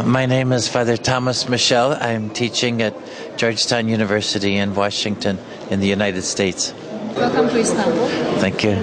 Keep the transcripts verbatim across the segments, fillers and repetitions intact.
My name is Father Thomas Michel. I'm teaching at Georgetown University in Washington in the United States. Welcome to Istanbul. Thank you.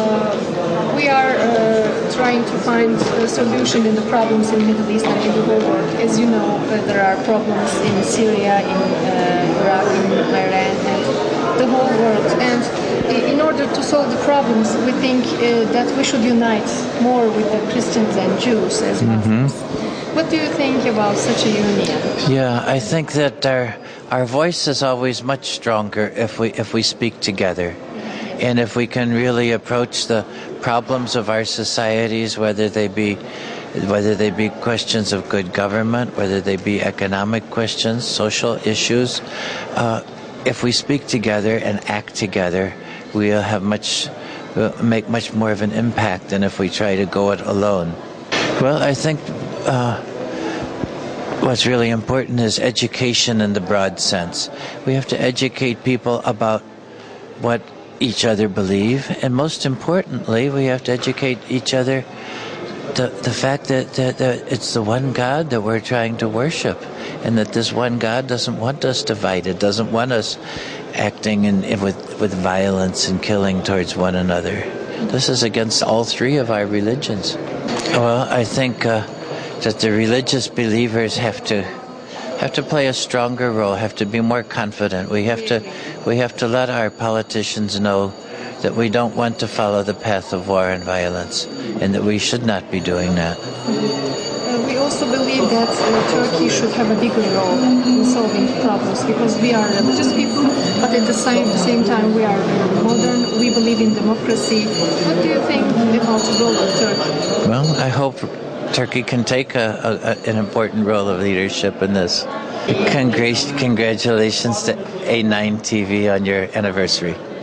Uh, we are uh, trying to find a solution in the problems in the Middle East and in the whole world. As you know, uh, there are problems in Syria, in uh, Iraq, in Iran, and the whole world. And in order to solve the problems, we think uh, that we should unite more with the Christians and Jews as Muslims. Mm-hmm. What do you think about such a union? Yeah, I think that our our voice is always much stronger if we if we speak together, and if we can really approach the problems of our societies, whether they be whether they be questions of good government, whether they be economic questions, social issues. Uh, if we speak together and act together, we'll have much we'll make much more of an impact than if we try to go it alone. Well, I think. Uh, what's really important is education in the broad sense. We have to educate people about what each other believe, and most importantly, we have to educate each other the the fact that, that, that it's the one God that we're trying to worship, and that this one God doesn't want us divided, doesn't want us acting in, in with, with violence and killing towards one another. This is against all three of our religions. Well, I think uh, that the religious believers have to have to play a stronger role, have to be more confident. We have to we have to let our politicians know that we don't want to follow the path of war and violence, and that we should not be doing that. Uh, we also believe that uh, Turkey should have a bigger role in solving problems, because we are religious people, but at the same, same time we are uh, modern, we believe in democracy. What do you think about the role of Turkey? Well, I hope Turkey can take a, a, an important role of leadership in this. Congrat- congratulations to A nine T V on your anniversary.